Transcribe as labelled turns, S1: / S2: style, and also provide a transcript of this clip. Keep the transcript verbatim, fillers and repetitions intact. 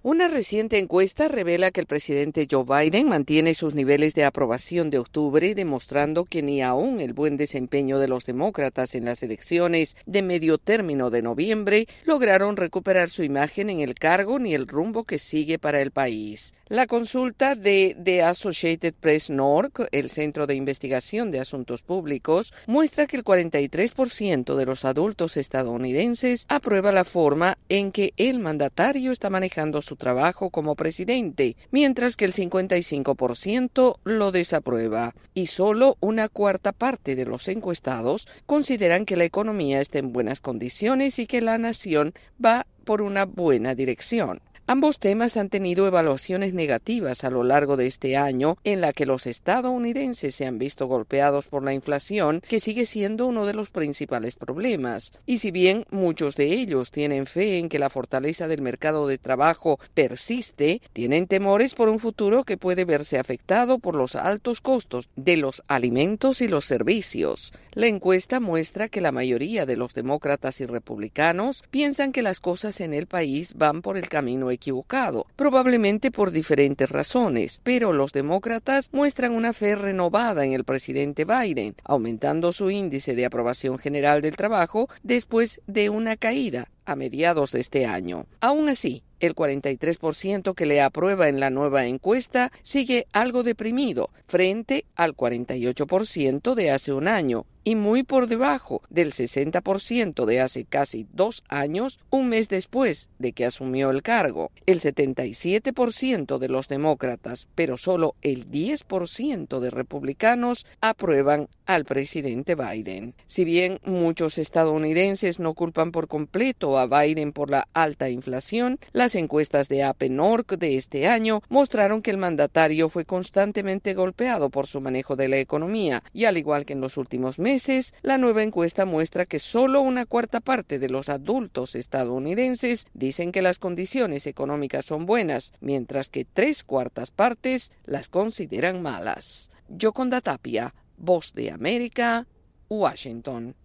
S1: Una reciente encuesta revela que el presidente Joe Biden mantiene sus niveles de aprobación de octubre, demostrando que ni aún el buen desempeño de los demócratas en las elecciones de medio término de noviembre lograron recuperar su imagen en el cargo ni el rumbo que sigue para el país. La consulta de The Associated Press North, el Centro de Investigación de Asuntos Públicos, muestra que el cuarenta y tres por ciento de los adultos estadounidenses aprueba la forma en que el mandatario está manejando su trabajo como presidente, mientras que el cincuenta y cinco por ciento lo desaprueba. Y solo una cuarta parte de los encuestados consideran que la economía está en buenas condiciones y que la nación va por una buena dirección. Ambos temas han tenido evaluaciones negativas a lo largo de este año, en la que los estadounidenses se han visto golpeados por la inflación, que sigue siendo uno de los principales problemas. Y si bien muchos de ellos tienen fe en que la fortaleza del mercado de trabajo persiste, tienen temores por un futuro que puede verse afectado por los altos costos de los alimentos y los servicios. La encuesta muestra que la mayoría de los demócratas y republicanos piensan que las cosas en el país van por el camino equivocado, probablemente por diferentes razones, pero los demócratas muestran una fe renovada en el presidente Biden, aumentando su índice de aprobación general del trabajo después de una caída a mediados de este año. Aún así, el cuarenta y tres por ciento que le aprueba en la nueva encuesta sigue algo deprimido frente al cuarenta y ocho por ciento de hace un año y muy por debajo del sesenta por ciento de hace casi dos años, un mes después de que asumió el cargo. El setenta y siete por ciento de los demócratas, pero solo el diez por ciento de republicanos aprueban al presidente Biden. Si bien muchos estadounidenses no culpan por completo a Biden por la alta inflación, las encuestas de A P North de este año mostraron que el mandatario fue constantemente golpeado por su manejo de la economía y, al igual que en los últimos meses, la nueva encuesta muestra que solo una cuarta parte de los adultos estadounidenses dicen que las condiciones económicas son buenas, mientras que tres cuartas partes las consideran malas. Yoconda Tapia, Voz de América, Washington.